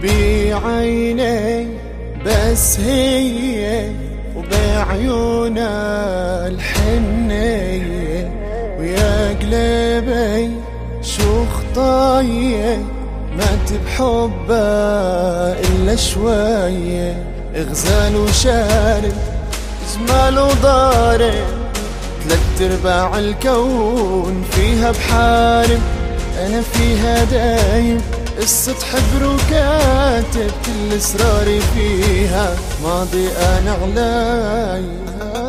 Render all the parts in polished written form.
بعيني بس هي وبعيونا الحنية، ويا قلبي شو خطاية ما تبحبها إلا شوية. غزال وشارد جمال وضارب، 3/4 الكون فيها بحارب، أنا فيها دايم قصة حبر وكاتب، كل اسراري فيها ماضي انا عليها.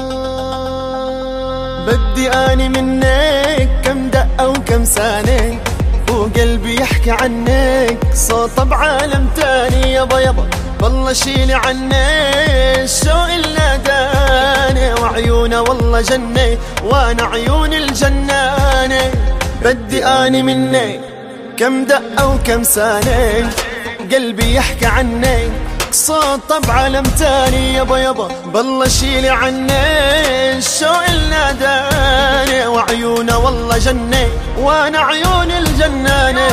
بدي اني منك كم دقة وكم ثانية، وقلبي يحكي عنك صوت بعالم تاني. يابا يابا والله شيلي عنك الشوق اللي داني، وعيونه والله جنة وانا عيون الجنانة. بدي اني منك كم دقة وكم ثانية، قلبي يحكي عنك صوت بعالم تاني. يابا يابا بالله شيلي عنك الشوق اللي داني، وعيونه والله جنة وانا عيون الجنانة.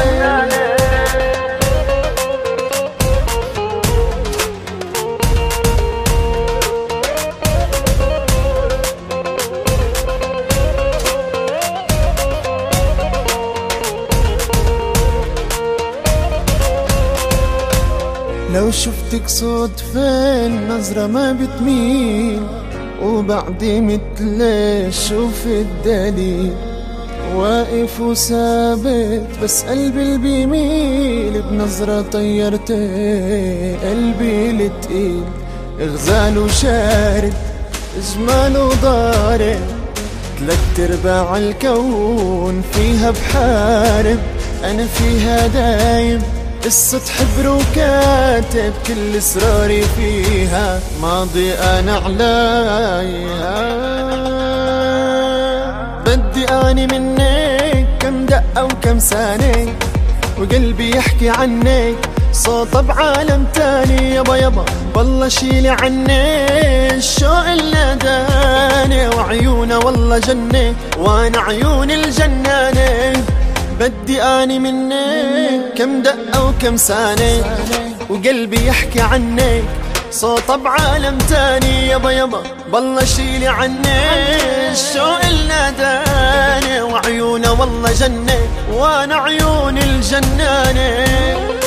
لو شفتك صدفة النظرة ما بتميل، وبعدي مثل شوف الدليل، واقف وثابت بس قلبي اللي بيميل، بنظرة طيرت قلبي التقيل. غزال وشارد جمال وضارب، 3/4 الكون فيها بحارب، أنا فيها دايم قصة حبر وكاتب، كل اسراري فيها ماضي انا عليها. بدي اني منك كم دقة وكم ثانية، وقلبي يحكي عنك صوت بعالم تاني. يابا يابا والله شيلي عنك الشوق اللي داني، وعيونه والله جنة وانا عيون الجنانة. بدي اني منك كم دقة وكم ثانية، وقلبي يحكي عنك صوت بعالم تاني. يابا يابا بالله شيلي عنك الشوق اللي داني، وعيونه والله جنة وانا عيون الجنانة.